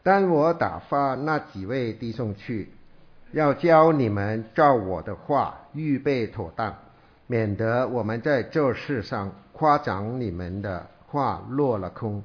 但我打发那几位弟兄去，要教你们照我的话预备妥当，免得我们在这事上夸奖你们的话落了空。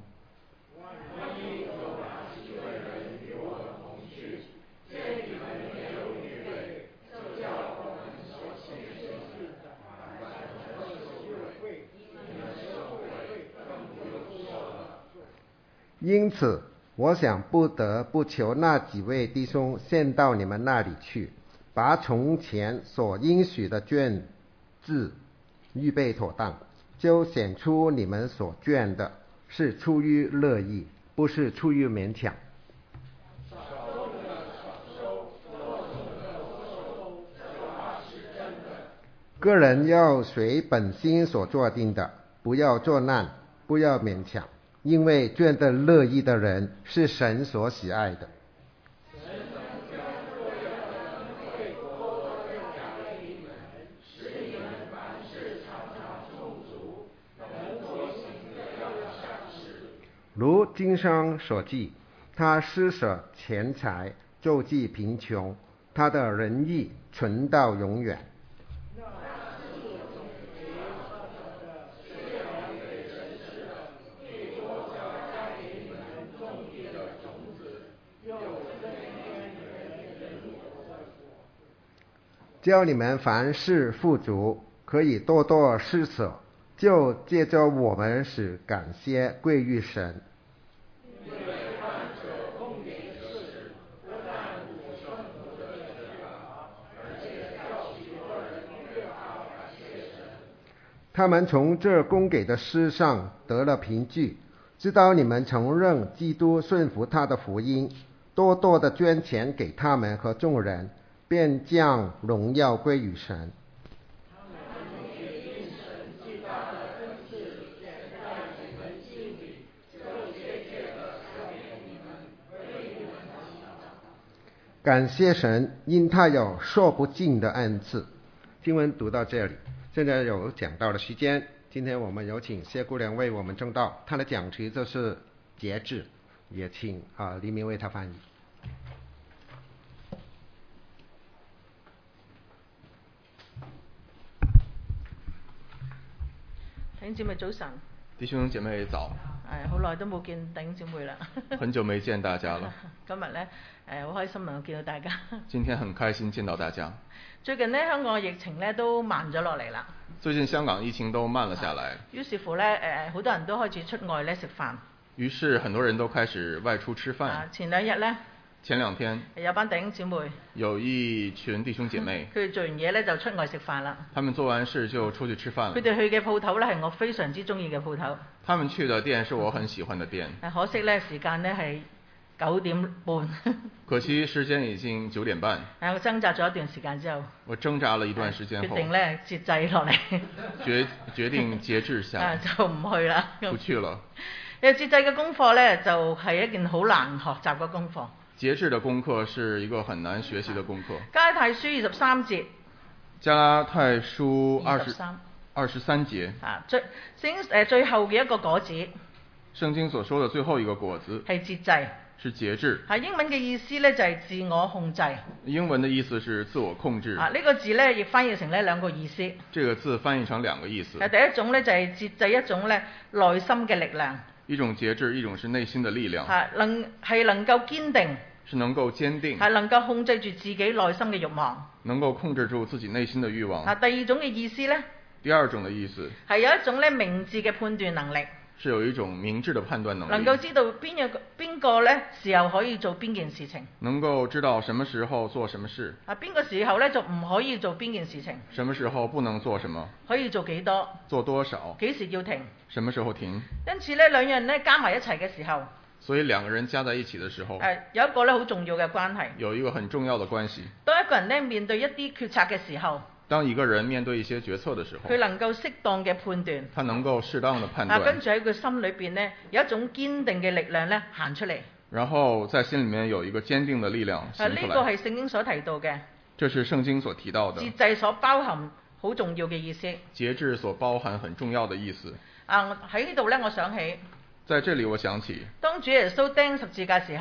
因此我想不得不求那几位弟兄先到你们那里去，把从前所应许的卷子预备妥当，就显出你们所卷的是出于乐意，不是出于勉强。个人要随本心所做定的，不要作难，不要勉强，因为卷得乐意的人是神所喜爱的。如经上所记，他施舍钱财，救济贫穷，他的仁义存到永远。叫你们凡事富足，可以多多施舍，就借着我们使感谢归于神。他们从这供给的事上得了凭据，知道你们承认基督顺服他的福音，多多的捐钱给他们和众人，便将荣耀归于神。感谢神，因他有说不尽的恩赐。经文读到这里，现在有讲道的时间。今天我们有请谢姑娘为我们证道，她的讲题就是节制，也请黎明为她翻译。 弟兄姊妹早晨。 弟兄姐妹早。 好耐都冇見弟兄姊妹啦。 很久沒見大家了。 今日呢，好開心能夠見到大家。 今天很開心見到大家。 最近呢，香港嘅疫情呢都慢咗落嚟啦。 最近香港疫情都慢了下來。 於是乎呢，好多人都開始出外呢食飯。 於是很多人都開始外出吃飯。 前兩日呢。 前兩天有班弟兄姊妹， 有一群弟兄姐妹， 佢哋做完嘢咧就出外食飯啦。 他們做完事就出去吃飯了。 佢哋去嘅鋪頭咧係我非常之中意嘅鋪頭。 他們去的店是我很喜歡的店。 可惜咧時間咧係9點半。 可惜時間已經9點半。 我掙扎咗一段時間之後， 我掙扎了一段時間後， 決定咧節制落嚟。 決定節制下， 就唔去啦。 不去了。 節制嘅功課咧就係一件好難學習嘅功課。 節制的功課是一個很難學習的功課。 加拉太書23節。 加拉太書23節。 最後嘅一個果子。 聖經所說的最後一個果子。 係節制。 是節制。 英文嘅意思咧就係自我控制。 英文的意思是自我控制。 呢個字咧亦翻譯成呢兩個意思。 這個字翻譯成兩個意思。 第一種咧就係節制一種咧內心嘅力量。 一種節制，一種是內心的力量。 係能夠堅定。 是能夠堅定。 係能夠控制住自己內心嘅慾望。 能夠控制住自己內心的慾望。 第二種嘅意思咧。 第二種的意思。 係有一種咧明智嘅判斷能力。 是有一種明智的判斷能力。 能夠知道邊個咧時候可以做邊件事情。 能夠知道什麼時候做什麼事。 邊個時候咧就唔可以做邊件事情。 什麼時候不能做什麼。 可以做幾多。 做多少。 幾時要停。 什麼時候停。 因此咧兩樣人咧加埋一齊嘅時候。 所以兩個人加在一起的時候。 有一個咧好重要嘅關係。 有一個很重要的關係。 當一個人咧面對一啲決策嘅時候。 當一個人面對一些決策的時候， 佢能夠適當嘅判斷， 他能夠適當的判斷， 跟住喺佢心裏邊呢，有一種堅定嘅力量咧行出嚟， 然後在心裏面有一個堅定的力量行出來。 呢個係聖經所提到嘅， 這是聖經所提到的， 節制所包含好重要嘅意思， 節制所包含很重要的意思。 喺呢度咧，我想起， 在這裡我想起， 當主耶穌釘十字架時候，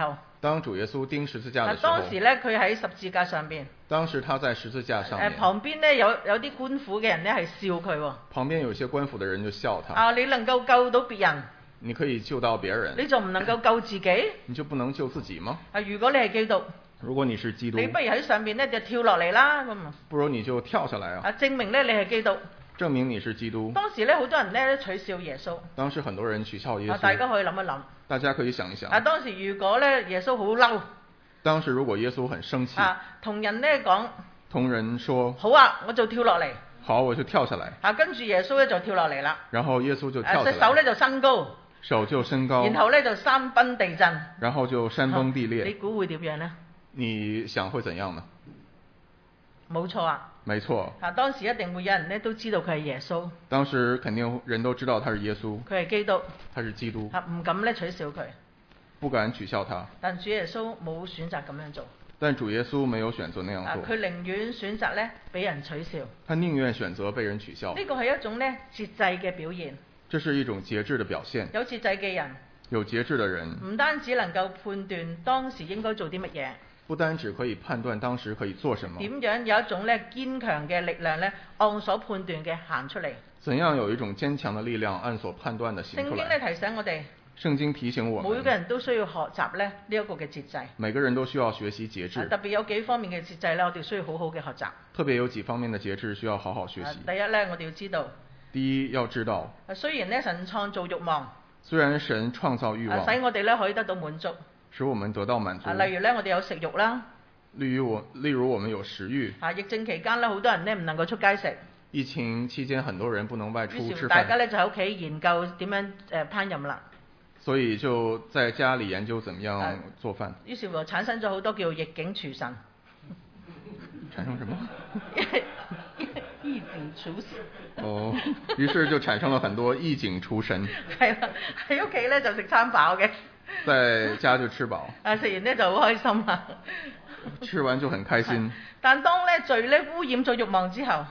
當主耶穌釘十字架的時候， 當時咧佢喺十字架上邊， 當時他在十字架上面， 旁邊咧有啲官府嘅人咧係笑佢喎。 旁邊有些官府的人就笑他。 你能夠救到別人， 你可以救到別人， 你就唔能夠救自己？ 你就不能救自己嗎？ 如果你係基督， 如果你是基督， 你不如喺上邊咧就跳落嚟啦咁。 不如你就跳下來啊！ 證明咧你係基督。 證明你是基督。 當時咧好多人咧取笑耶穌。 當時很多人取笑耶穌。 大家可以諗一諗。 大家可以想一想。 當時如果咧耶穌好嬲。 當時如果耶穌很生氣。 同人咧講。 同人說。 好啊，我就跳落嚟。 好，我就跳下來。 跟住耶穌咧就跳落嚟啦。 然後耶穌就跳下來。 隻手咧就伸高。 手就伸高。 然後咧就山崩地震。 然後就山崩地裂。 你估會點樣呢？ 你想會怎樣呢？ 冇錯啊。 沒錯。 當時一定會有人咧都知道佢係耶穌。 當時肯定人都知道他是耶穌。 佢係基督。 他是基督。 唔敢咧取笑佢。 不敢取笑他。 但主耶穌冇選擇咁樣做。 但主耶穌沒有選擇那樣做。 佢寧願選擇咧俾人取笑。 他寧願選擇被人取笑。 呢個係一種咧節制嘅表現。 這是一種節制的表現。 有節制嘅人。 有節制的人。 唔單止能夠判斷當時應該做啲乜嘢。 不單只可以判斷當時可以做什麼。 點樣有一種咧堅強嘅力量咧，按所判斷嘅行出嚟。 怎樣有一種堅強的力量按所判斷的行出來。聖經咧提醒我哋。 聖經提醒我們。 每個人都需要學習咧呢一個嘅節制。 每個人都需要學習節制。 特別有幾方面嘅節制咧，我哋需要好好嘅學習。 特別有幾方面的節制需要好好學習。 第一咧，我哋要知道。 第一要知道。 雖然咧神創造慾望。 雖然神創造慾望。 使我哋咧可以得到滿足。 使我們得到滿足。 例如咧，我哋有食慾啦。 例如我們有食慾。 疫症期間咧，好多人咧唔能夠出街食。 疫情期間，很多人不能外出吃飯。 大家咧就喺屋企研究點樣烹飪啦。所以就在家裡研究怎麼樣做飯。 於是乎產生咗好多叫逆境廚神。 產生什麼？ 異境廚神。 哦，於是就產生了很多異境廚神。 係啦，喺屋企咧就食餐飽嘅。 在家就吃飽。 食完咧就好開心啦。 吃完就很開心。 但當咧罪咧污染咗慾望之後。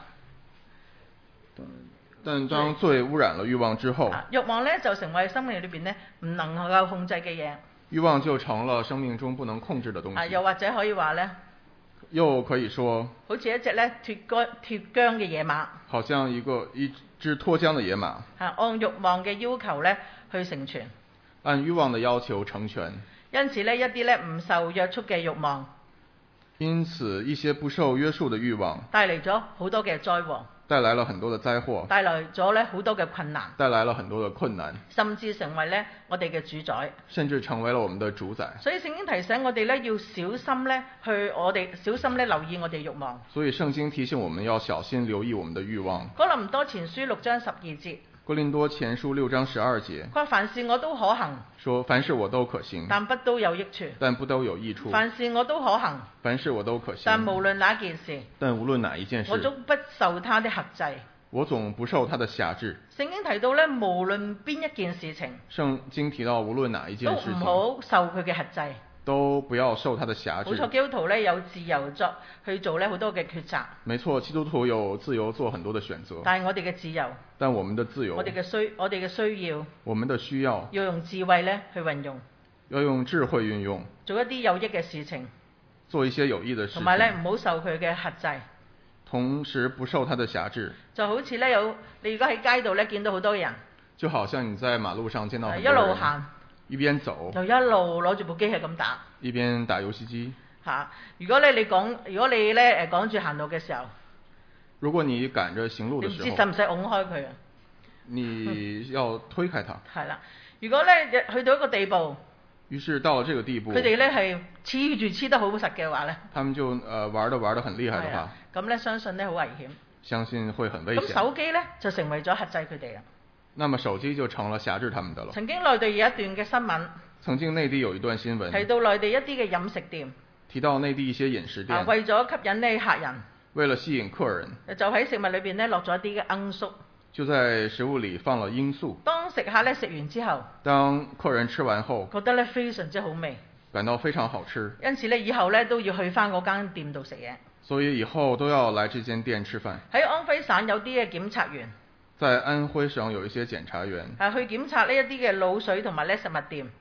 但當罪污染了慾望之後， 慾望咧就成為生命裏邊咧唔能夠控制嘅嘢。 慾望就成了生命中不能控制的東西。 又或者可以話咧， 又可以說， 好似一隻咧脫韁嘅野馬。 好像一隻脫韁的野馬。 按慾望嘅要求咧去成全。 按慾望的要求成全。 因此呢，一啲咧唔受約束嘅慾望。 因此一些不受約束的慾望。 帶嚟咗好多嘅災禍。 帶來了很多的災禍， 帶來咗咧好多嘅困難， 帶來了很多的困難， 甚至成為咧我哋嘅主宰， 甚至成為了我們的主宰。 所以聖經提醒我哋咧要小心咧小心咧留意我哋慾望。 所以聖經提醒我們要小心留意我們的慾望。 哥林多前書6章12節。 哥林多前書6章12節。 佢話凡事我都可行。 說凡事我都可行。 但不都有益處。 但不都有益處。 凡事我都可行。 凡事我都可行。 但無論哪件事。 但無論哪一件事。 我總不受他的轄制。 我總不受他的轄制。 聖經提到咧，無論邊一件事情。 聖經提到無論哪一件事情。 都唔好受佢嘅轄制。 都不要受他的轄制。 冇錯，基督徒咧有自由去做咧好多嘅抉擇。 沒錯，基督徒有自由做很多的選擇。 但係我哋嘅自由。 但我們的自由。 我哋嘅需要。 我們的需要。 要用智慧咧去運用。 要用智慧運用。 做一啲有益嘅事情。 做一些有益的事情。 同埋咧唔好受佢嘅轄制。 同時不受他的轄制。 就好似咧你如果喺街度咧見到好多人。 就好像你在馬路上見到很多人。 一路行。 一邊走。 就一路攞住部機係咁打。 一邊打遊戲機。 如果你趕住行路嘅時候。 如果你趕着行路嘅時候。 你唔知使唔使拱開佢啊？ 你要推開他。 係啦，如果咧去到一個地步。 於是到了這個地步。 佢哋咧係黐得好實嘅話咧。他們就玩得很厲害嘅話。 咁咧相信咧好危險。 相信會很危險。 咁手機咧就成為咗轄制佢哋啦。 那麼手機就成了轄制他們的了。 曾經內地有一段嘅新聞。 曾經內地有一段新聞。 提到內地一啲嘅飲食店。 提到內地一些飲食店。 為咗吸引呢客人。 為了吸引客人。 就喺食物裏邊咧落咗一啲嘅罌粟。 就在食物裏放了罌粟。 當食客咧食完之後。 當客人吃完後。 覺得咧非常之好味。 感到非常好吃。 因此咧以後咧都要去翻嗰間店度食嘢。 所以以後都要來這間店吃飯。 喺安徽省有啲嘅檢察員。 在安徽省有一些檢察員。 去檢查呢一啲嘅滷水同埋咧食物店。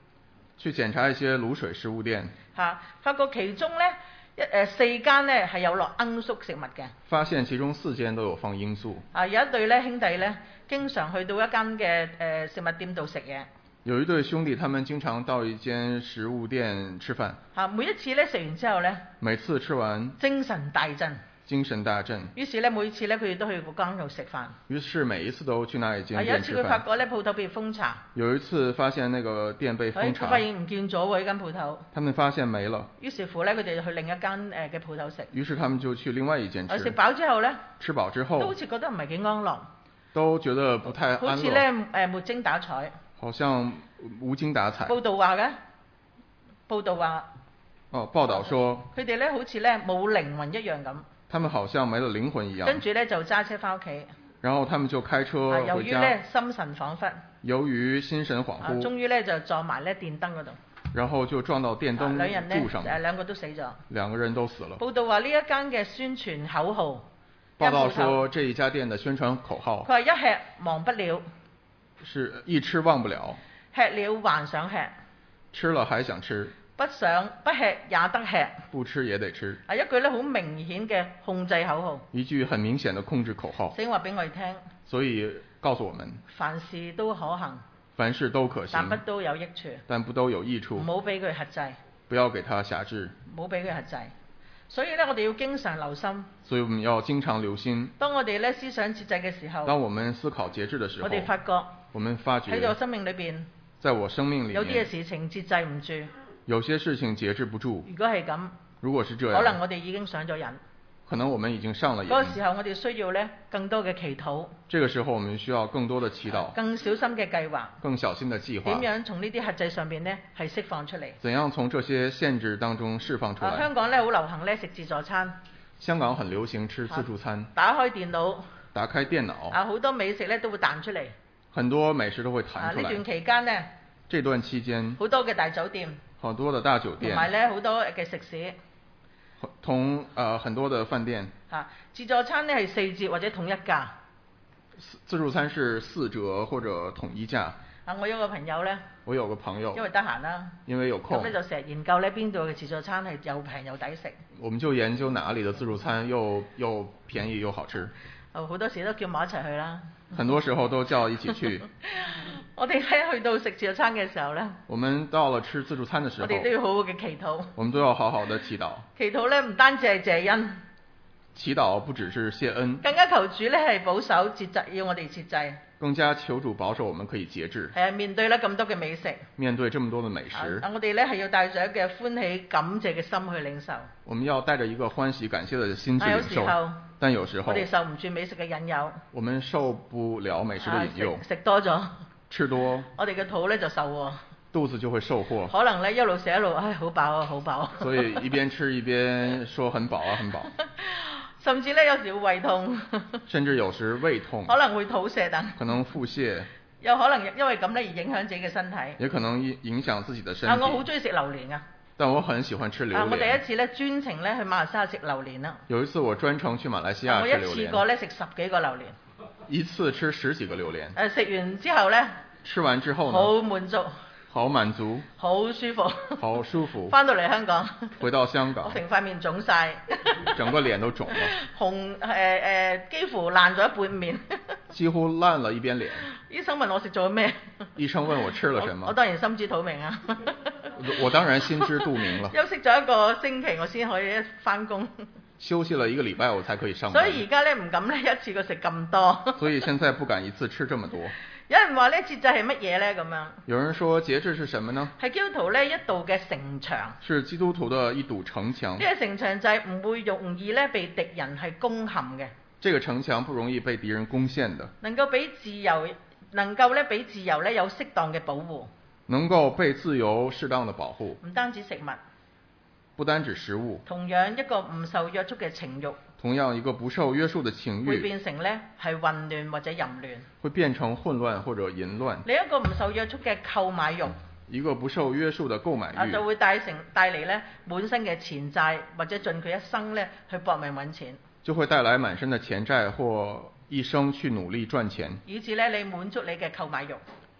去檢查一些滷水食物店， 發覺其中咧4間咧係有落罌粟食物嘅。 發現其中4間都有放罌粟。 有一對咧兄弟咧，經常去到一間嘅食物店度食嘢。 有一對兄弟，他們經常到一間食物店吃飯。 每一次咧食完之後咧， 每次吃完精神大振。 精神大振。 於是咧每次咧佢哋都去嗰間度食飯。 於是每一次都去那一間店吃飯。 有一次佢發覺咧鋪頭被封查。 有一次發現那個店被封查。 佢發現唔見咗喎呢間鋪頭。 他們發現沒了。 於是乎咧佢哋就去另一間嘅鋪頭食。 於是他們就去另外一間吃。 食飽之後咧， 吃飽之後都好似覺得唔係幾安樂。 都覺得不太安樂。 好似咧沒精打采。 好像無精打采。 報道話嘅。報道話。 報道說。 佢哋咧好似咧冇靈魂一樣咁。 他們好像沒了靈魂一樣。 跟住咧就揸車翻屋企。 然後他們就開車回家。 由於咧心神恍惚。 由於心神恍惚。 終於咧就撞埋咧電燈嗰度。 然後就撞到電燈柱上。 兩個都死咗。 兩個人都死了。 報道話呢一間嘅宣傳口號。 報道說這一家店的宣傳口號。 佢話一吃忘不了。 是一吃忘不了。 吃了還想吃。 吃了還想吃。 不吃也得吃。 不吃也得吃。 一句咧好明顯嘅控制口號。 一句很明顯的控制口號。 聖經話俾我哋聽。 所以告訴我們。 凡事都可行。 凡事都可行。 但不都有益處。 但不都有益處。 唔好俾佢轄制。 不要給他轄制。 唔好俾佢轄制。所以咧，我哋要經常留心。 所以我們要經常留心。 當我哋咧思想節制嘅時候。 當我們思考節制的時候。 我哋發覺。 我們發覺。 喺我生命裏邊。 在我生命裏面。 有啲嘅事情節制唔住。 有些事情節制不住。 如果係咁。 如果是這樣。 可能我哋已經上咗癮。 可能我們已經上了癮。 嗰個時候我哋需要咧更多嘅祈禱。 這個時候我們需要更多的祈禱。 更小心嘅計劃。 更小心的計劃。 點樣從呢啲轄制上邊咧係釋放出嚟？ 怎樣從這些限制當中釋放出來？ 香港咧好流行咧食自助餐。香港很流行吃自助餐。 打開電腦。 打開電腦。 好多美食咧都會彈出嚟。 很多美食都會彈出來。 呢段期間呢。 這段期間。 好多嘅大酒店。 好多的大酒店。 同埋咧好多嘅食肆。 很多的飯店。 自助餐呢係4折或者統一價。 自助餐是4折或者統一價。 我有個朋友呢。 我有個朋友。 因為得閒啦。 因為有空。 咁咧就成日研究呢邊度嘅自助餐係又平又抵食。 我們就研究哪裡的自助餐又便宜又好吃。 好多時都叫埋一齊去啦。 很多時候都叫一起去。 我哋喺去到食自助餐嘅時候呢。 我們到了吃自助餐的時候。 我哋都要好好嘅祈禱。 我們都要好好的祈禱。 祈禱呢唔單止係謝恩。 祈禱不只是謝恩。 更加求主呢係保守節制，要我哋節制。 更加求主保守我們可以節制。 面對呢咁多嘅美食。 面對這麼多的美食。 我哋呢係要帶着一個歡喜感謝嘅心去領受。 我們要帶着一個歡喜感謝的心去領受。但有時候。 我哋受唔住美食嘅引誘。 我們受不了美食的引誘。 食多咗。 吃多。 我哋嘅肚呢就受禍。 肚子就會受禍。 可能呢一路食一路，好飽啊，好飽。 所以一邊吃一邊說很飽啊，很飽。 甚至呢有時會胃痛。 甚至有時胃痛。 可能會肚瀉啊。 可能腹瀉。 有可能因為咁呢而影響自己嘅身體。 也可能影響自己的身體。 我好中意食榴蓮啊。 但我很喜歡吃榴蓮。 我第一次呢專程呢去馬來西亞食榴蓮啦。 有一次我專程去馬來西亞食榴蓮。 我一次過呢食10幾個榴蓮。 一次吃10幾個榴蓮。 食完之後呢。 吃完之後呢。 好滿足。 好滿足。 好舒服。 好舒服。 返到嚟香港。 回到香港。 我成塊面腫晒。 整個臉都腫了。 紅幾乎爛咗一半面。 幾乎爛了一邊臉。 醫生問我食咗咩？ 醫生問我吃了什麼？ 我當然心知肚明啊。 我當然心知肚明了。 休息咗1個星期，我先可以返工。 休息了1個禮拜，我才可以上班。 所以而家呢唔敢呢一次過食咁多。 所以現在不敢一次吃這麼多。 有人話呢節制係乜嘢呢？咁樣。 有人說節制是什麼呢？ 係基督徒呢一道嘅城牆。 是基督徒的一堵城牆。 呢個城牆就係唔會容易呢被敵人係攻陷嘅。 這個城牆不容易被敵人攻陷的。 能夠俾自由呢有適當嘅保護。 能夠被自由適當的保護。 唔單止食物。 不單止食物。 同樣一個唔受約束嘅情慾。 同樣一個不受約束的情慾。 會變成呢係混亂或者淫亂。 會變成混亂或者淫亂。 另一個唔受約束嘅購買慾。 一個不受約束的購買慾。 就會帶嚟呢滿身嘅錢債，或者盡佢一生呢去搏命揾錢。 就會帶來滿身的錢債或一生去努力賺錢。 以致呢你滿足你嘅購買慾。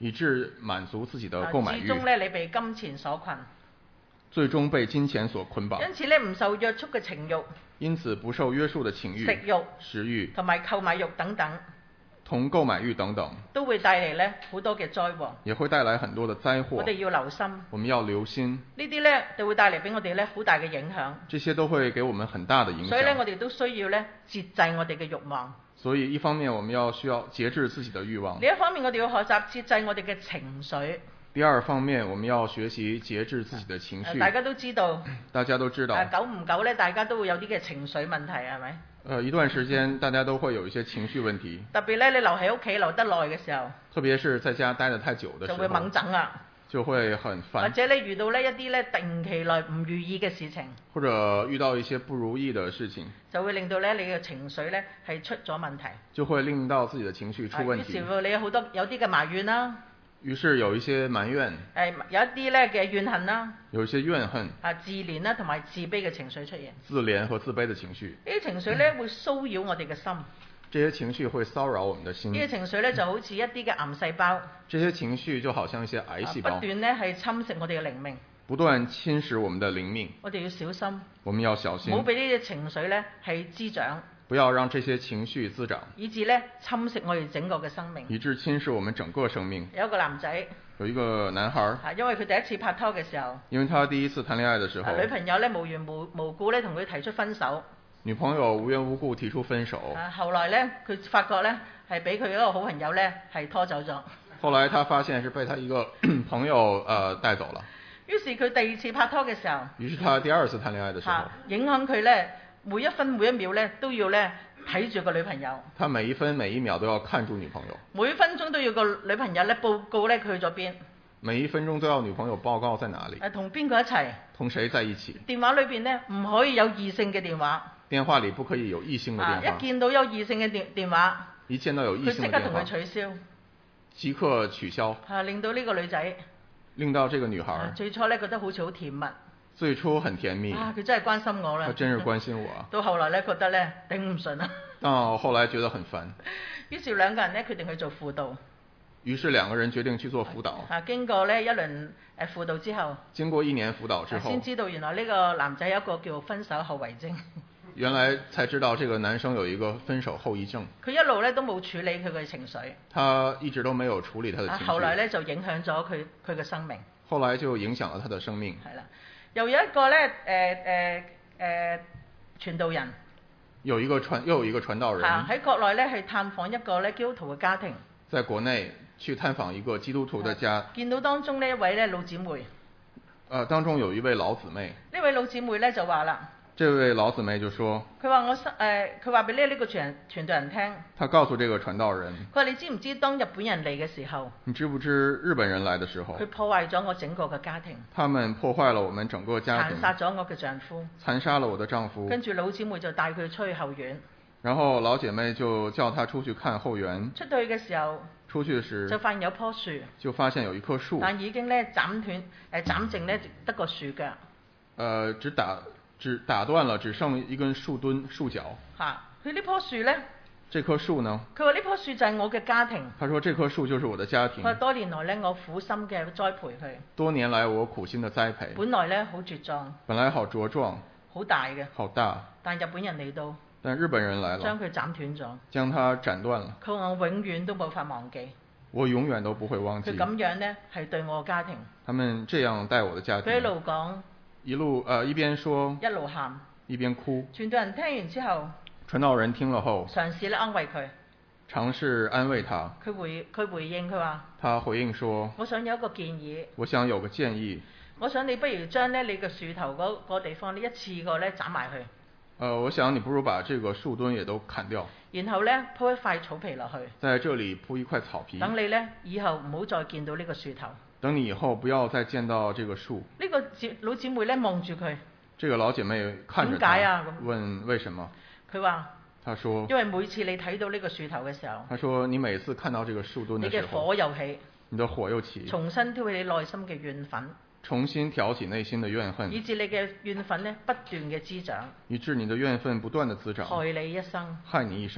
以致滿足自己的購買欲， 最終咧你被金錢所困， 最終被金錢所捆綁， 因此咧唔受約束嘅情慾， 因此不受約束的情欲、食欲同埋購買慾等等， 同購買欲等等， 都會帶嚟咧好多嘅災禍， 也會帶來很多的災禍。 我哋要留心， 我們要留心。 呢啲咧就會帶嚟俾我哋咧好大嘅影響。 這些都會給我們很大的影響。 所以咧，我哋都需要咧節制我哋嘅慾望。 所以一方面我們需要節制自己的慾望。 另一方面，我哋要學習節制我哋嘅情緒。 第二方面，我們要學習節制自己的情緒。 大家都知道。 大家都知道。 久唔久咧，大家都會有啲嘅情緒問題，係咪？ 一段時間，大家都會有一些情緒問題。 特別咧，你留喺屋企留得耐嘅時候。 特別是在家待得太久的時候。 就會猛整啦。 就會很煩。 或者你遇到呢一啲咧突如其來唔如意嘅事情。 或者遇到一些不如意的事情。 就會令到咧你嘅情緒咧係出咗問題。 就會令到自己的情緒出問題。 於是乎你有啲嘅埋怨啦。 於是有一些埋怨。 有一啲咧嘅怨恨啦。 有一些怨恨。 自憐啦同埋自卑嘅情緒出現。 自憐和自卑的情緒。 呢啲情緒咧會騷擾我哋嘅心。 這些情緒會騷擾我們的心。 呢啲情緒咧就好似一啲嘅癌細胞。 這些情緒就好像一些癌細胞。 不斷咧係侵蝕我哋嘅靈命。 不斷侵蝕我們的靈命。 我哋要小心。 我們要小心。 唔好俾呢啲情緒咧係滋長。 不要讓這些情緒滋長。 以致咧侵蝕我哋整個嘅生命。 以致侵蝕我們整個生命。 有一個男仔。 有一個男孩。 因為佢第一次拍拖嘅時候。 因為他第一次談戀愛的時候。 女朋友咧無緣無故咧同佢提出分手。 女朋友無緣無故提出分手。 後來咧佢發覺咧係俾佢一個好朋友咧係拖走咗。 後來他發現是被他一個朋友帶走了。 於是佢第二次拍拖嘅時候。 於是他第二次談戀愛的時候。 影響佢咧每一分每一秒咧都要咧睇住個女朋友。 他每一分每一秒都要看住女朋友。 每分鐘都要個女朋友咧報告咧佢去咗邊。 每一分鐘都要女朋友報告在哪裡。 同邊個一齊？ 同誰在一起？ 電話裏邊咧唔可以有異性嘅電話。 電話裡不可以有異性的電話。 一見到有異性嘅電話， 一見到有異性的電話，佢即刻同佢取消。 即刻取消。 令到呢個女仔， 令到這個女孩。 最初咧覺得好似好甜蜜。 最初很甜蜜。 佢真係關心我啦。 佢真是關心我。 到後來咧覺得咧頂唔順啦。 到後來覺得很煩。 於是兩個人咧決定去做輔導。 於是兩個人決定去做輔導。 經過呢一輪輔導之後。 經過1年輔導之後。 先知道原來呢個男仔有一個叫分手後遺症。 原來才知道這個男生有一個分手後遺症。 佢一路咧都冇處理佢嘅情緒。 他一直都沒有處理他的情緒。 後來咧就影響咗佢嘅生命。 後來就影響了他的生命。 係啦，又有一個咧傳道人。 又有一個傳道人。 喺國內咧去探訪一個咧基督徒嘅家庭。 在國內去探訪一個基督徒的家。 見到當中呢一位咧老姊妹。 當中有一位老姊妹。 呢位老姊妹咧就話啦。 這位老姊妹就說： 佢話佢話俾呢個傳道人聽。 他告訴這個傳道人。 佢話你知唔知當日本人嚟嘅時候？ 你知不知日本人來的時候？ 佢破壞咗我整個嘅家庭。 他們破壞了我們整個家庭。 殘殺咗我嘅丈夫。 殘殺了我的丈夫。 跟住老姊妹就帶佢出去後院。 然後老姐妹就叫他出去看後園。 出去嘅時候。 出去時就發現有棵樹。 就發現有一棵樹。 但已經咧斬剩咧得個樹腳。 只打斷了，只剩一根樹腳。 佢呢棵樹咧？ 這棵樹呢？ 佢話呢棵樹就係我嘅家庭。 他說這棵樹就是我的家庭。 佢話多年來咧，我苦心嘅栽培佢。 多年來我苦心的栽培。 本來咧好茁壯。 本來好茁壯。 好大嘅。 好大。 但日本人嚟到。 但日本人來了。 將佢斬斷咗。 將它斬斷了。 佢話我永遠都冇法忘記。 我永遠都不會忘記。 佢咁樣咧係對我嘅家庭。 他們這樣待我的家庭。 佢一路講。 一邊說。 一路喊。 一邊哭。 傳道人聽完之後。 傳道人聽了後。 嘗試咧安慰佢。 嘗試安慰他。 佢回應佢話。 他回應說。 我想有一個建議。 我想有個建議。 我想你不如將咧你個樹頭嗰個地方呢一次過咧斬埋去。 我想你不如把這個樹墩也都砍掉。然後咧鋪一塊草皮落去。 在這裡鋪一塊草皮。 等你咧以後唔好再見到呢個樹頭。 等你以後不要再見到這個樹。 呢個老姊妹咧望住佢。這個老姐妹看着他。 點解啊？ 問為什麼？ 佢話。 他說。 因為每次你睇到呢個樹頭嘅時候。 他說你每次看到這個樹墩嘅時候。 你嘅火又起。 你的火又起。 重新挑起你內心嘅怨憤。 重新挑起內心的怨恨， 以致你嘅怨憤咧不斷嘅滋長， 以致你的怨憤不斷的滋長， 害你一生， 害你一生。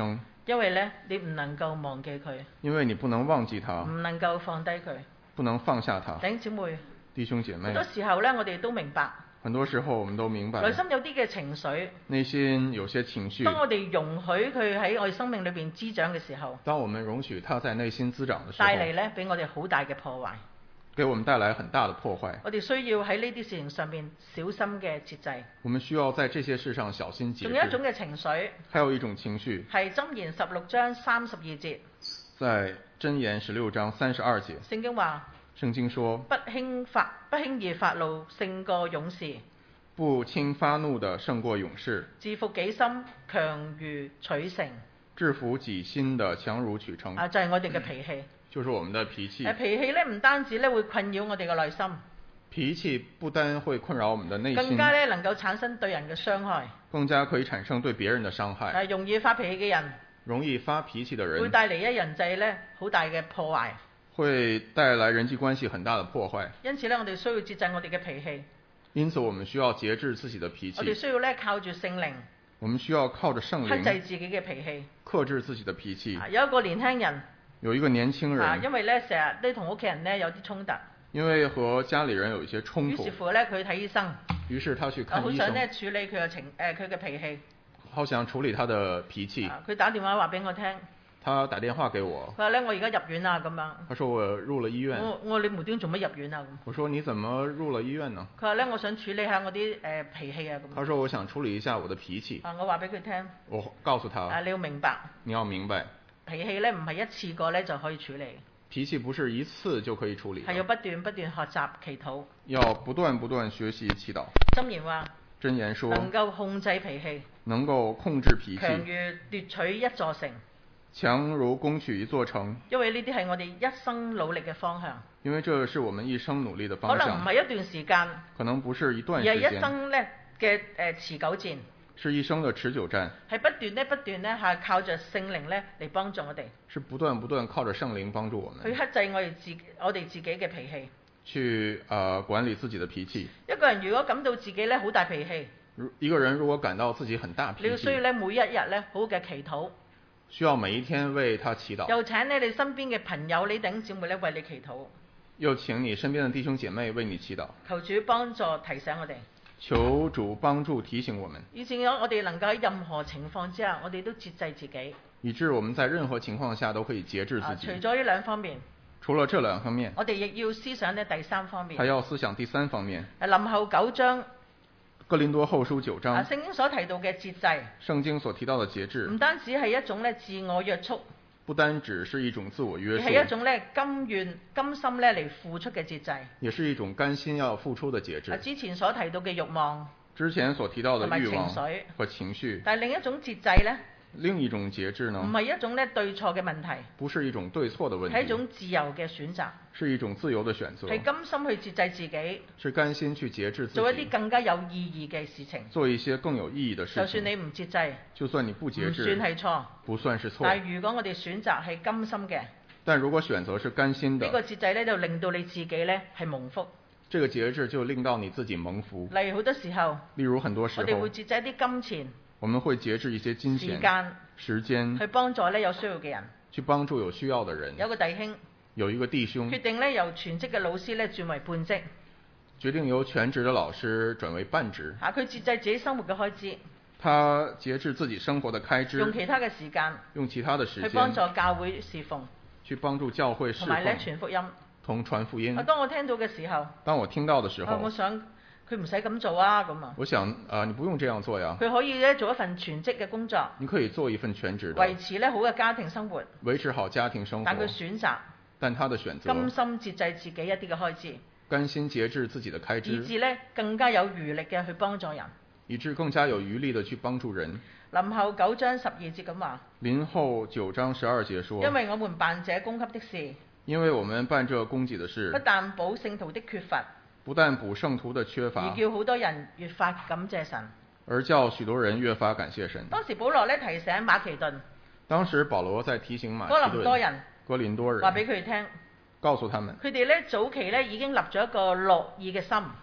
因為咧你唔能夠忘記佢， 因為你不能忘記他， 唔能夠放低佢。 不能放下他。 弟兄姊妹， 弟兄姐妹， 好多時候咧我哋都明白， 很多時候我們都明白， 內心有啲嘅情緒， 內心有些情緒， 當我哋容許佢喺我哋生命裏邊滋長嘅時候， 當我們容許他在內心滋長的時候， 帶嚟咧俾我哋好大嘅破壞。 給我們帶來很大的破壞。 我哋需要喺呢啲事情上面小心嘅節制。 我們需要在這些事上小心節制。 仲有一種嘅情緒， 還有一種情緒， 係箴言16章32節。 在箴言16章32節， 聖經話： 聖經說， 不輕易發怒勝過勇士， 不輕發怒的勝過勇士， 自負己心強如取城。 制服己心的強如取城。 就係我哋嘅脾氣。 就是我們的脾氣。 脾氣咧唔單止咧會困擾我哋嘅內心， 脾氣不單會困擾我們的內心， 更加咧能夠產生對人嘅傷害， 更加可以產生對別人的傷害。 容易發脾氣嘅人， 容易發脾氣的人， 會帶嚟人際咧好大嘅破壞， 會帶來人際關係很大的破壞。 因此咧，我哋需要節制我哋嘅脾氣。 因此，我們需要節制自己的脾氣。 我哋需要咧靠住聖靈， 我們需要靠着聖靈克制自己嘅脾氣， 克制自己的脾氣。 有一個年輕人。 有一個年輕人， 因為咧成日都同屋企人咧有啲衝突， 因為和家裏人有一些衝突， 於是乎咧佢睇醫生， 於是他去看醫生， 好想咧處理佢嘅脾氣， 好想處理他的脾氣。 佢打電話話俾我聽， 他打電話給我， 佢話咧我而家入院啦咁樣， 他說我入了醫院， 我你無端做乜入院啊咁， 我說你怎麼入了醫院呢？ 佢話咧我想處理下我啲脾氣啊咁， 他說我想處理一下我的脾氣， 我話俾佢聽， 我告訴他， 你要明白， 你要明白。 脾氣咧唔係一次過咧就可以處理， 脾氣不是一次就可以處理， 係要不斷學習祈禱， 要不斷學習祈禱。 箴言話， 箴言說， 能夠控制脾氣， 能夠控制脾氣， 強如奪取一座城， 強如攻取一座城。因為呢啲係我哋一生努力嘅方向， 因為這是我們一生努力的方向， 可能唔係一段時間， 可能不是一段時間， 而係一生咧嘅持久戰。 是一生的持久戰，係不斷咧係靠着聖靈咧嚟幫助我哋， 是不斷靠着聖靈幫助我們， 去克制我哋自己嘅脾氣， 去管理自己的脾氣。 一個人如果感到自己咧好大脾氣， 一個人如果感到自己很大脾氣， 你要需要咧每一日咧好嘅祈禱， 需要每一天為他祈禱， 又請你哋身邊嘅朋友、你弟兄姊妹咧為你祈禱， 又請你身邊的弟兄姐妹為你祈禱， 求主幫助提醒我哋。 求主幫助提醒我們， 以至我哋能夠喺任何情況之下，我哋都節制自己， 以致我們在任何情況下都可以節制自己。 除咗呢兩方面， 除了這兩方面， 我哋亦要思想呢第三方面， 還要思想第三方面。 林後9章， 哥林多後書9章， 聖經所提到嘅節制， 聖經所提到的節制， 唔單止係一種自我約束。 不單只是一種自我約束， 係一種甘心嚟付出嘅節制， 也是一種甘心要付出的節制。 之前所提到嘅慾望， 之前所提到的慾望和情緒， 但係另一種節制呢？ 另一種節制呢？ 唔係一種對錯嘅問題， 不是一種對錯的問題， 係一種自由嘅選擇， 是一種自由的選擇， 係甘心去節制自己， 是甘心去節制自己， 做一啲更加有意義嘅事情， 做一些更有意義的事情。 就算你唔節制， 就算你不節制， 唔算係錯， 不算是錯。 但係如果我哋選擇係甘心嘅， 但如果選擇是甘心的， 呢個節制咧就令到你自己咧係蒙福。 這個節制就令到你自己蒙福。 例如好多時候， 例如很多時候， 我哋會節制一啲金錢， 我們會節制一些金錢、時間， 去幫助咧有需要嘅人， 去幫助有需要的人。 有個弟兄， 有一個弟兄決定咧由全職嘅老師咧轉為半職， 決定由全職的老師轉為半職。 佢節制自己生活嘅開支， 他節制自己生活的開支， 用其他嘅時間，去幫助教會侍奉， 去幫助教會侍奉， 同埋咧傳福音， 同傳福音。 當我聽到嘅時候，我想佢唔使咁做啊咁啊。 我想你不用這樣做呀。 佢可以咧做一份全職嘅工作， 你可以做一份全職的， 維持咧好嘅家庭生活， 維持好家庭生活。 但佢選擇， 但他的選擇， 甘心節制自己一啲嘅開支， 甘心節制自己的開支， 以致咧更加有餘力嘅去幫助人， 以致更加有餘力的去幫助人。 林後9章12節咁話， 林後9章12節說， 因為我們辦這供給的事， 因為我們辦這供給的事， 不但補聖徒的缺乏， 不但補聖徒的缺乏， 而叫好多人越發感謝神， 而叫許多人越發感謝神。 當時保羅咧提醒馬其頓， 當時保羅在提醒馬其頓哥林多人， 話俾佢哋聽， 告訴他們， 佢哋咧早期咧已經立咗一個樂意嘅心，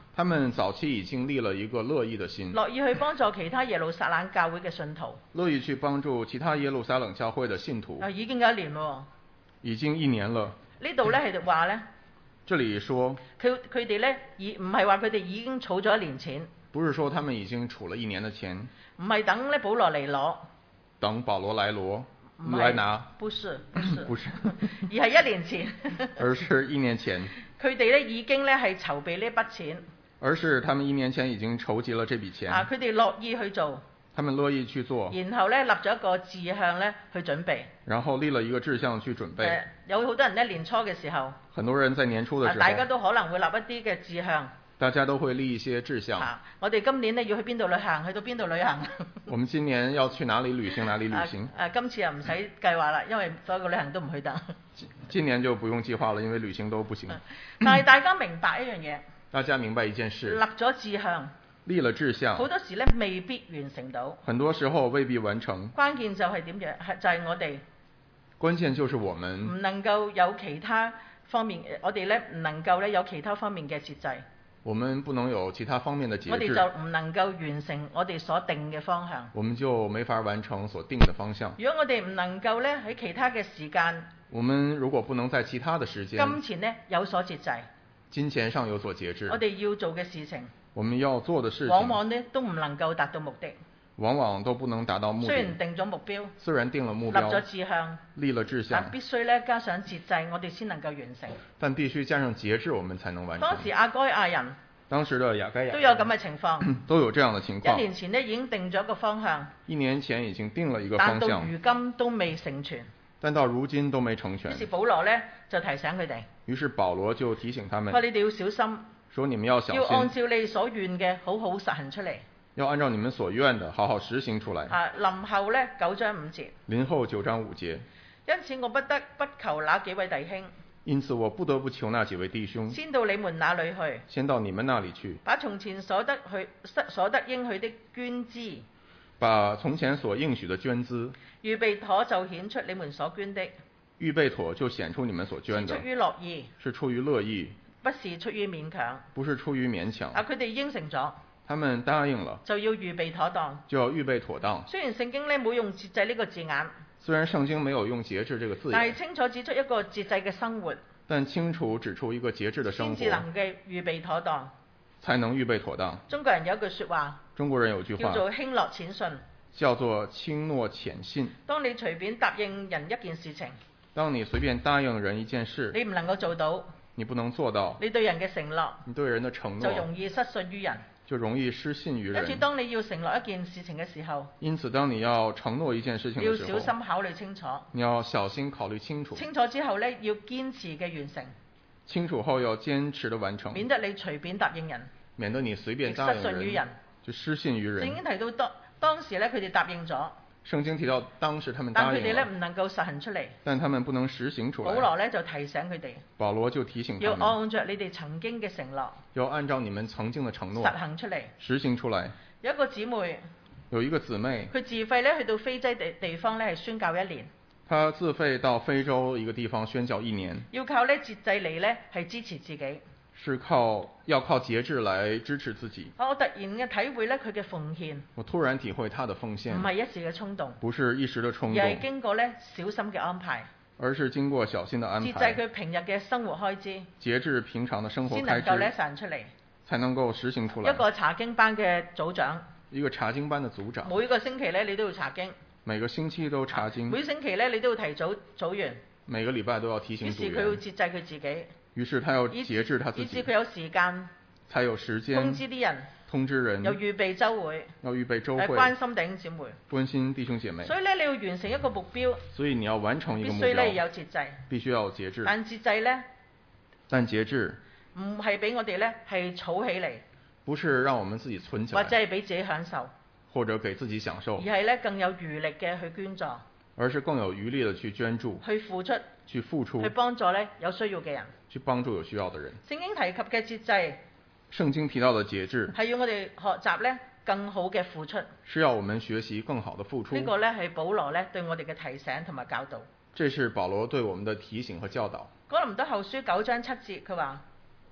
他們早期已經立了一個樂意的心， 樂意去幫助其他耶路撒冷教會嘅信徒。 樂意去幫助其他耶路撒冷教會的信徒。 已經有1年喎。 已經1年了。 呢度咧係話咧， 這裡說佢哋咧唔係話佢哋已經儲咗1年錢， 不是說他們已經儲了1年的錢， 唔係等咧保羅嚟攞， 等保羅來拿， 不是， 不是而係1年前， 而是1年前， 佢哋咧已經咧係籌備呢筆錢， 而是他們1年前已經籌集了這筆錢， 佢哋樂意去做， 他們樂意去做， 然後咧立咗一個志向咧去準備， 然後立了一個志向去準備。 有好多人咧年初嘅時候， 很多人在年初的時候， 大家都可能會立一啲嘅志向， 大家都會立一些志向。 我哋今年咧要去邊度旅行，去到邊度旅行。 我們今年要去哪裡旅行，哪裡旅行。 今次又唔使計劃啦，因為所有嘅旅行都唔去得。 今年就不用計劃了，因為旅行都不行。 但係大家明白一樣嘢， 大家明白一件事， 立咗志向， 立了志向， 好多時咧未必完成到， 很多時候未必完成。 關鍵就係點樣？就係我哋。 關鍵就是我們唔能夠有其他方面，我哋咧唔能夠咧有其他方面嘅節制。 我們不能有其他方面的節制。 我哋就唔能夠完成我哋所定嘅方向。 我們就沒法完成所定的方向。 如果我哋唔能夠咧喺其他嘅時間， 我們如果不能在其他的時間， 金錢咧有所節制， 金錢上有所節制， 我哋要做嘅事情， 我們要做的事情， 往往咧都唔能夠達到目的。 往往都不能達到目的。 雖然定咗目標， 雖然定了目標， 立咗志向， 立了志向， 但必須咧加上節制，我哋先能夠完成。 但必須加上節制，我們才能完成。 當時亞該亞人， 當時的亞該亞都有咁嘅情況， 都有這樣的情況。 1年前咧已經定咗一個方向 ，1年前已經定了一個方向， 但到如今都未成全。 但到如今都沒成全。 於是保羅咧就提醒佢哋， 於是保羅就提醒他們， 話你哋要小心， 說你們要小心， 要按照你所願嘅好好實行出嚟。 要按照你們所願的好好實行出來。 林後咧9章5節。 林後9章5節。 因此我不得不求那幾位弟兄。 因此我不得不求那幾位弟兄。 先到你們那裡去。 先到你們那裡去。 把從前所得應許的捐資。 把從前所應許的捐資。 預備妥就顯出你們所捐的。 預備妥就顯出你們所捐的。 是出於樂意。 是出於樂意。 不是出於勉強。 不是出於勉強。 佢哋應承咗。 他們答應了， 就要預備妥當。 就要預備妥當。 雖然聖經咧冇用節制呢個字眼， 雖然聖經沒有用節制這個字眼， 但係清楚指出一個節制嘅生活。 但清楚指出一個節制的生活， 先至能夠預備妥當， 才能預備妥當。 中國人有句説話， 中國人有句話叫做輕諾淺信， 叫做輕諾淺信。 當你隨便答應人一件事情， 當你隨便答應人一件事， 你唔能夠做到， 你不能做到， 你對人嘅承諾， 你對人的承諾就容易失信於人。 就容易失信於人。 因此，當你要承諾一件事情嘅時候， 因此當你要承諾一件事情嘅時候， 要小心考慮清楚。 你要小心考慮清楚。 清楚之後呢，要堅持嘅完成。 清楚後要堅持的完成。 免得你隨便答應人， 免得你隨便答應人， 失信於人， 就失信於人。 聖經提到當時呢，佢哋答應咗。 聖經提到當時他們答應了， 但佢哋咧唔能夠實行出嚟。 但他們不能實行出來。 保羅咧就提醒佢哋。 保羅就提醒他們， 要按照你哋曾經嘅承諾。 要按照你們曾經的承諾實行出嚟。 實行出來。 有一個姊妹。 有一個姊妹。 佢自費咧去到非洲地方咧係宣教1年。 她自費到非洲一個地方宣教1年。 要靠咧節制嚟咧係支持自己。 是要靠節制來支持自己。 我突然嘅體會咧佢嘅奉獻。 我突然體會他的奉獻。 唔係一時嘅衝動。 不是一時的衝動。 而係經過咧小心嘅安排。 而是經過小心的安排。 節制佢平日嘅生活開支。 節制平常的生活開支。 先能夠咧實行出嚟。 才能夠實行出來。 一個查經班嘅組長。 一個查經班的組長。 每個星期咧你都要查經。 每個星期都查經。 每星期咧你都要提早組完。 每個禮拜都要提醒組員。 於是佢要節制佢自己。 於是他要節制他自己。 以至佢有時間。 才有時間。 通知啲人。 通知人。 有預備週會。 要預備週會。 關心弟兄姊妹。 關心弟兄姐妹。 所以咧你要完成一個目標。 所以你要完成一個目標。 必須咧有節制。 必須要有節制。 但節制咧。 但節制。 唔係俾我哋咧係儲起嚟。 不是讓我們自己存起來。 或者係俾自己享受。 或者給自己享受。 而係咧更有餘力嘅去捐助。 而是更有餘力的去捐助。 去付出。 去付出。 去幫助咧有需要嘅人。 去幫助有需要的人。 聖經提及嘅節制。 聖經提到的節制。 係要我哋學習咧更好嘅付出。 是要我們學習更好的付出。 呢個咧係保羅咧對我哋嘅提醒同埋教導。 這是保羅對我們的提醒和教導。 哥林多後書9章7節佢話。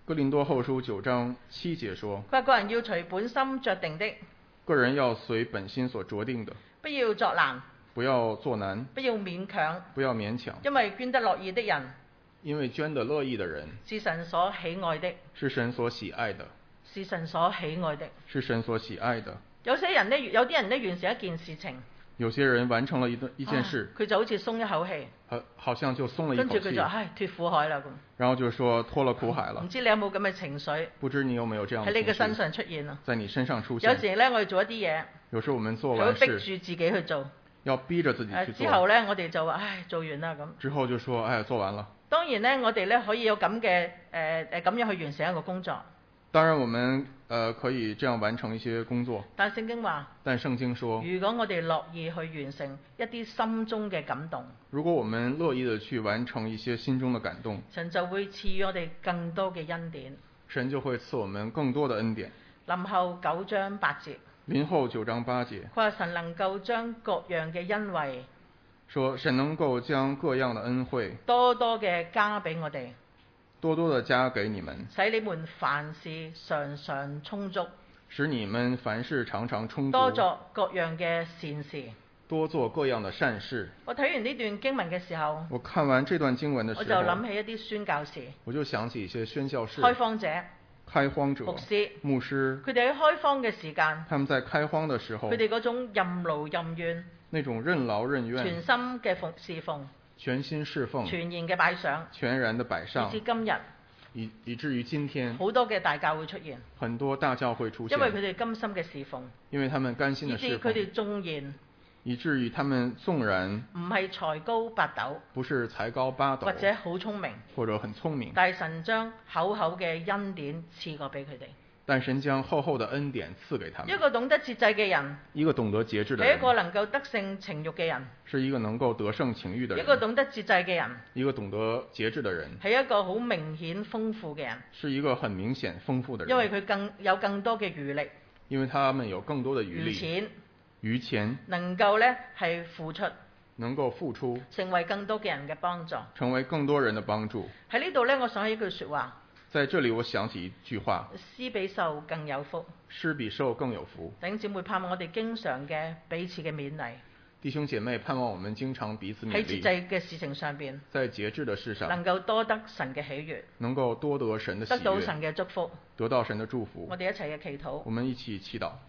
哥林多後書9章7節說： 佢話個人要隨本心酌定的， 個人要隨本心所酌定的， 不要作難， 不要作難， 不要勉強， 不要勉強， 因為捐得樂意的人因為捐得樂意的人是神所喜愛的， 是神所喜愛的， 是神所喜愛的。 是神所喜愛的。 有啲人呢完成一件事情， 有些人完成了一件事， 佢就好似鬆一口氣， 好像就鬆了一跟口氣， 住佢就脫苦海啦咁。 然後就說脫了苦海了。 唔知你有冇咁嘅情緒不知你有沒有這樣的喺你嘅身情緒上出現啊？ 在你身上出現。 有時呢，我哋做一啲嘢， 有時我們做佢會完事逼住自己去做。 要逼着自己去做。 之後呢，我哋就話做完啦咁。 之後就說做完了。 當然呢，我哋呢可以有咁嘅咁樣去完成一個工作。 當然我們可以這樣完成一些工作。 但聖經話， 但聖經說， 如果我哋樂意去完成一啲心中嘅感動， 如果我們樂意的去完成一些心中的感動， 神就會賜予我哋更多嘅恩典。 神就會賜我們更多的恩典。 林後9章8節。 林後9章8節。 佢話神能夠將各樣嘅恩惠， 說神能夠將各樣的恩惠多多嘅加俾我哋， 多多的加給你們， 使你們凡事常常充足， 使你們凡事常常充足， 多作各樣嘅善事。 多做各樣的善事。 我睇完呢段經文嘅時候， 我看完這段經文的時候， 我就諗起一啲宣教士， 我就想起一些宣教士、 開荒者、 開荒者、 牧師、 牧師， 佢哋喺開荒嘅時間， 他們在開荒的時候， 佢哋嗰種任勞任怨， 那種任勞任怨， 全心嘅侍奉， 全心侍奉， 全然嘅擺上， 全然的擺上， 以至今日， 以至於今天， 好多嘅大教會出現， 很多大教會出現， 因為佢哋甘心嘅侍奉， 因為他們甘心的侍奉， 以至佢哋縱然， 以至於他們縱然唔係才高八斗， 不是才高八斗， 或者好聰明， 或者很聰明， 但係神將厚厚嘅恩典賜過俾佢哋。 但神將厚厚的恩典賜給他們。 一個懂得節制嘅人， 一個懂得節制的人， 係一個能夠得勝情慾嘅人， 是一個能夠得勝情慾的人。 一個懂得節制嘅人， 一個懂得節制的人， 係一個好明顯豐富嘅人， 是一個很明顯豐富的人。 因為佢有更多嘅餘力， 因為他們有更多的餘力、餘錢， 能夠呢係付出， 能夠付出， 成為更多嘅人嘅幫助， 成為更多人的幫助。 喺呢度呢，我想起一句説話。 在這裡我想起一句話： 施比受更有福。 施比受更有福。 弟兄姊妹，盼望我哋經常嘅彼此嘅勉勵。 弟兄姐妹，盼望我們經常彼此勉勵。 喺節制嘅事情上邊， 在節制的事上， 能夠多得神嘅喜悅， 能夠多得神的喜悅， 得到神嘅祝福， 得到神的祝福。 我哋一齊嘅祈禱。 我們一起祈禱。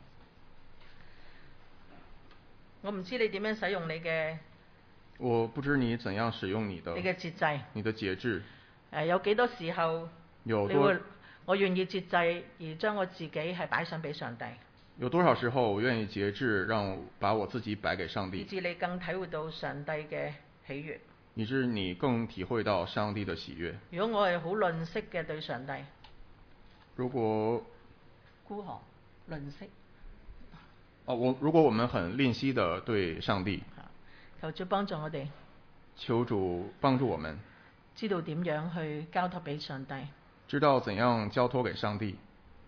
我唔知你點樣使用你嘅， 我不知你怎樣使用你嘅節制， 你的節制。 有幾多時候？我願意節制，而將我自己係擺上俾上帝。 有多少時候我願意節制，把我自己擺給上帝， 以致你更體會到上帝嘅喜悅， 以致你更體會到上帝的喜悅。 如果我係好吝嗇嘅對上帝， 如果孤寒吝嗇， 如果我們很吝惜的對上帝， 求主幫助我哋， 求主幫助我們， 知道點樣去交託俾上帝。 知道怎樣交託給上帝。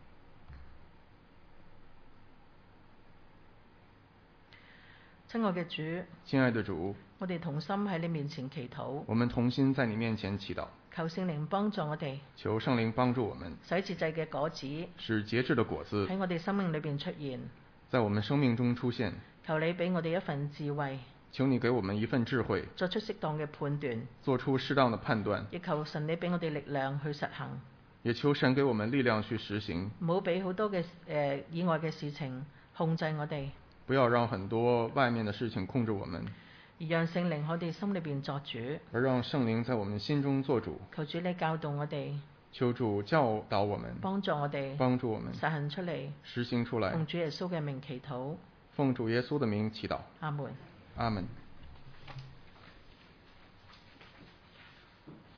親愛嘅主， 親愛的主， 我哋同心喺你面前祈禱。 我們同心在你面前祈禱。 求聖靈幫助我哋。 求聖靈幫助我們。 使節制嘅果子。 使節制的果子喺我哋生命裏邊出現。 在我們生命中出現。 求你俾我哋一份智慧。 求你給我們一份智慧， 作出適當嘅判斷。 做出適當的判斷。 亦求神你俾我哋力量去實行。 也求神給我們力量去實行。 唔好俾好多嘅以外嘅事情控制我哋。 不要讓很多外面的事情控制我們。 而讓聖靈喺我哋心裏邊作主。 而讓聖靈在我們心中做主。 求主你教導我哋。 求主教導我們。 幫助我哋。 幫助我們。 實行出嚟。 實行出來。 奉主耶穌嘅名祈禱。 奉主耶穌的名祈禱。 阿門。 阿門。